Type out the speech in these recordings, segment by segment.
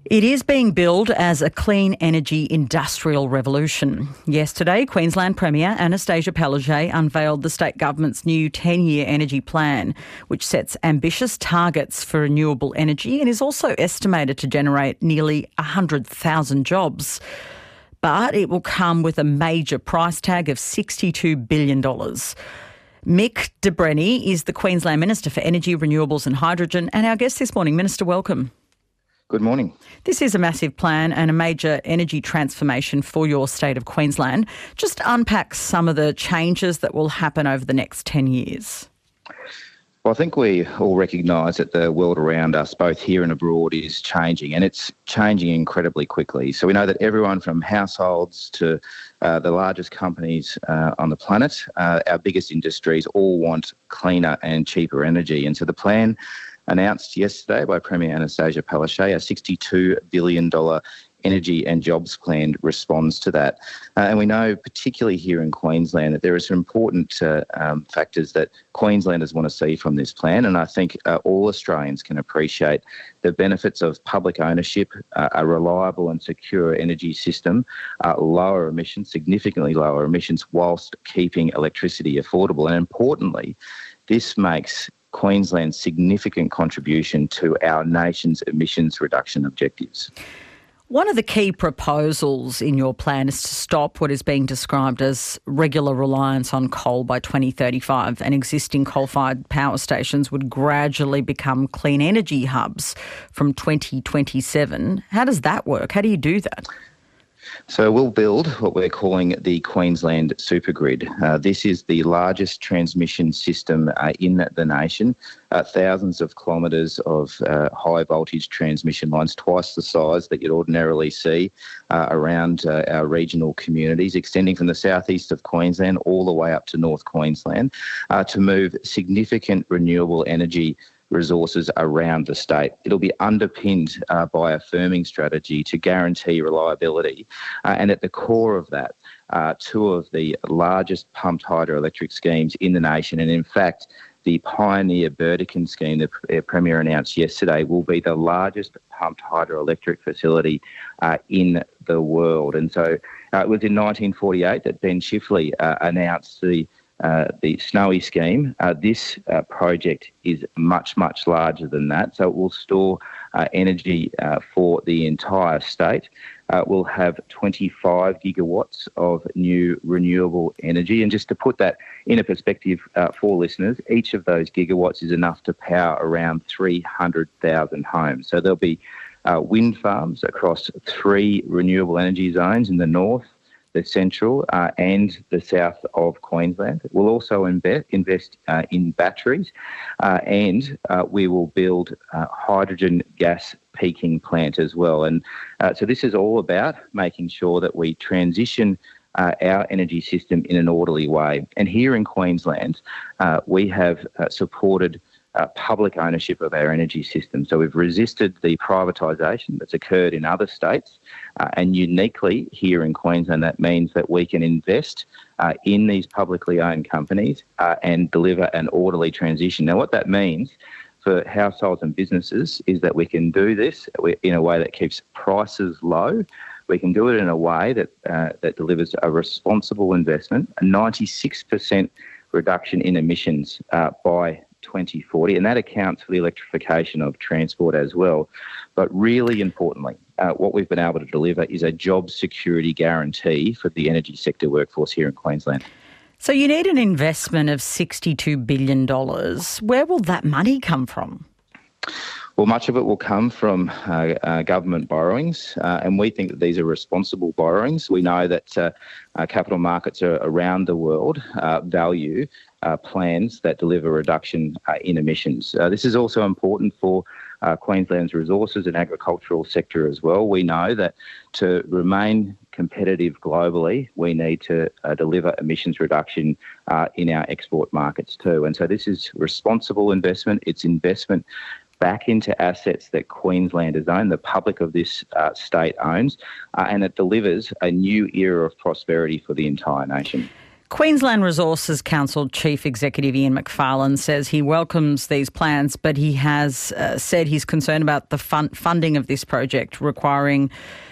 It is being billed as a clean energy industrial revolution. Yesterday, Queensland Premier Anastasia Palaszczuk unveiled the state government's new 10-year energy plan, which sets ambitious targets for renewable energy and is also estimated to generate nearly 100,000 jobs. But it will come with a major price tag of $62 billion. Mick de Brenni is the Queensland Minister for Energy, Renewables and Hydrogen, and our guest this morning. Minister, welcome. Good morning. This is a massive plan and a major energy transformation for your state of Queensland. Just unpack some of the changes that will happen over the next 10 years. Well, I think we all recognise that the world around us, both here and abroad, is changing, and it's changing incredibly quickly. So we know that everyone from households to the largest companies on the planet, our biggest industries, all want cleaner and cheaper energy. And so the plan announced yesterday by Premier Anastasia Palaszczuk, a $62 billion energy and jobs plan responds to that. And we know, particularly here in Queensland, that there are some important factors that Queenslanders want to see from this plan. And I think all Australians can appreciate the benefits of public ownership, a reliable and secure energy system, lower emissions, significantly lower emissions, whilst keeping electricity affordable. And importantly, this makes Queensland's significant contribution to our nation's emissions reduction objectives. One of the key proposals in your plan is to stop what is being described as regular reliance on coal by 2035, and existing coal-fired power stations would gradually become clean energy hubs from 2027. How does that work? How do you do that? So we'll build what we're calling the Queensland Supergrid. This is the largest transmission system in the nation, thousands of kilometres of high voltage transmission lines, twice the size that you'd ordinarily see around our regional communities, extending from the southeast of Queensland all the way up to North Queensland, to move significant renewable energy resources around the state. It'll be underpinned by a firming strategy to guarantee reliability. And at the core of that, two of the largest pumped hydroelectric schemes in the nation. And in fact, the Pioneer Burdekin scheme the Premier announced yesterday will be the largest pumped hydroelectric facility in the world. And so it was in 1948 that Ben Chifley announced the Snowy scheme. This project is much, much larger than that. So it will store energy for the entire state. We'll have 25 gigawatts of new renewable energy. And just to put that in a perspective for listeners, each of those gigawatts is enough to power around 300,000 homes. So there'll be wind farms across 3 renewable energy zones in the north, the central and the south of Queensland. We'll also invest in batteries and we will build hydrogen gas peaking plant as well. And so this is all about making sure that we transition our energy system in an orderly way. And here in Queensland, we have supported public ownership of our energy system. So we've resisted the privatisation that's occurred in other states, and uniquely here in Queensland, that means that we can invest in these publicly owned companies and deliver an orderly transition. Now, what that means for households and businesses is that we can do this in a way that keeps prices low. We can do it in a way that delivers a responsible investment, a 96% reduction in emissions by 2040, and that accounts for the electrification of transport as well. But really importantly, what we've been able to deliver is a job security guarantee for the energy sector workforce here in Queensland. So you need an investment of $62 billion. Where will that money come from? Well, much of it will come from government borrowings, and we think that these are responsible borrowings. We know that capital markets around the world value plans that deliver reduction in emissions. This is also important for Queensland's resources and agricultural sector as well. We know that to remain competitive globally, we need to deliver emissions reduction in our export markets too. And so this is responsible investment. It's investment back into assets that Queenslanders own, the public of this state owns, and it delivers a new era of prosperity for the entire nation. Queensland Resources Council Chief Executive Ian Macfarlane says he welcomes these plans, but he has said he's concerned about the funding of this project requiring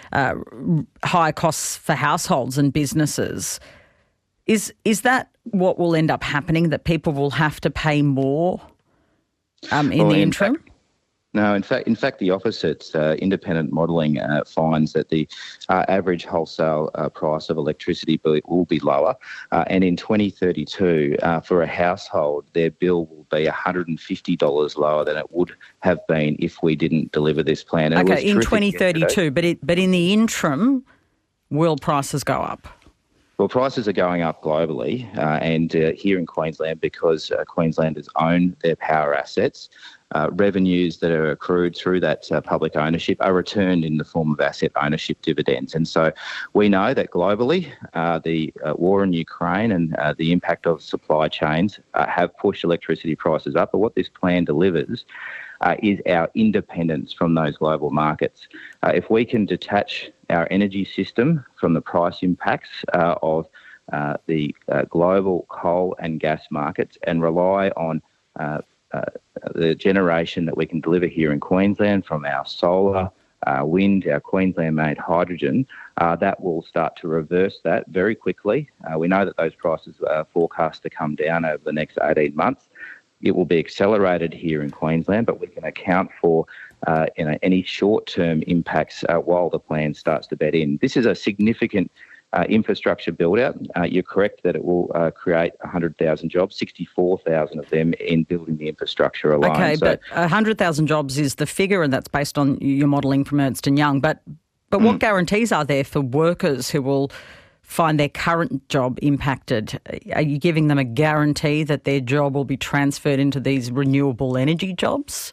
high costs for households and businesses. Is that what will end up happening, that people will have to pay more in the interim? No, in fact, the opposite. Independent modelling finds that the average wholesale price of electricity will be lower, and in 2032, for a household, their bill will be $150 lower than it would have been if we didn't deliver this plan. And okay, in 2032, but in the interim, will prices go up? Well, prices are going up globally, and here in Queensland, because Queenslanders own their power assets, revenues that are accrued through that public ownership are returned in the form of asset ownership dividends. And so we know that globally, the war in Ukraine and the impact of supply chains have pushed electricity prices up. But what this plan delivers is our independence from those global markets. If we can detach our energy system from the price impacts of the global coal and gas markets and rely on the generation that we can deliver here in Queensland from our solar, wind, our Queensland-made hydrogen, that will start to reverse that very quickly. We know that those prices are forecast to come down over the next 18 months. It will be accelerated here in Queensland, but we can account for any short-term impacts while the plan starts to bed in. This is a significant infrastructure build-out. You're correct that it will create 100,000 jobs, 64,000 of them in building the infrastructure alone. Okay, but 100,000 jobs is the figure, and that's based on your modelling from Ernst & Young. But what guarantees are there for workers who will find their current job impacted? Are you giving them a guarantee that their job will be transferred into these renewable energy jobs?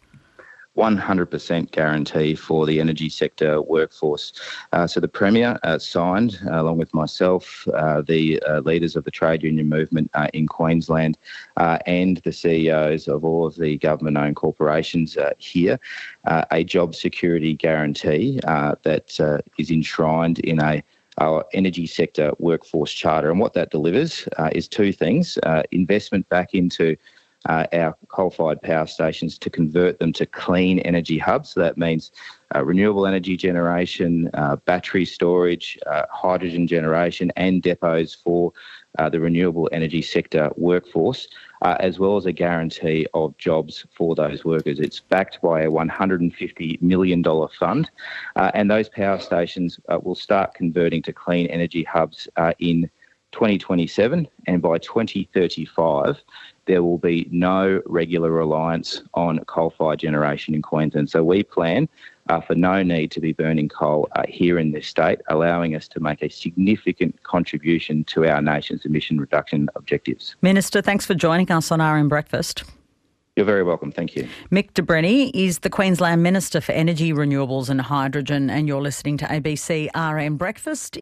100% guarantee for the energy sector workforce. So the Premier signed, along with myself, the leaders of the trade union movement in Queensland and the CEOs of all of the government-owned corporations here, a job security guarantee that is enshrined in our energy sector workforce charter. And what that delivers is two things: investment back into our coal-fired power stations to convert them to clean energy hubs. So that means renewable energy generation, battery storage, hydrogen generation, and depots for the renewable energy sector workforce, as well as a guarantee of jobs for those workers. It's backed by a $150 million fund, and those power stations will start converting to clean energy hubs in 2027, and by 2035, there will be no regular reliance on coal-fired generation in Queensland. So we plan for no need to be burning coal here in this state, allowing us to make a significant contribution to our nation's emission reduction objectives. Minister, thanks for joining us on RM Breakfast. You're very welcome. Thank you. Mick de Brenni is the Queensland Minister for Energy, Renewables and Hydrogen, and you're listening to ABC RM Breakfast.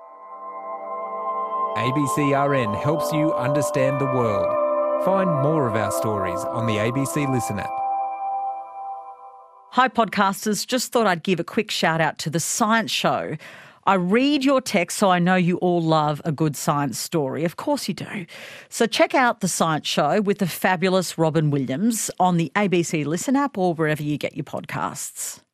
ABCRN helps you understand the world. Find more of our stories on the ABC Listen app. Hi podcasters, just thought I'd give a quick shout out to The Science Show. I read your text, so I know you all love a good science story. Of course you do. So check out The Science Show with the fabulous Robin Williams on the ABC Listen app or wherever you get your podcasts.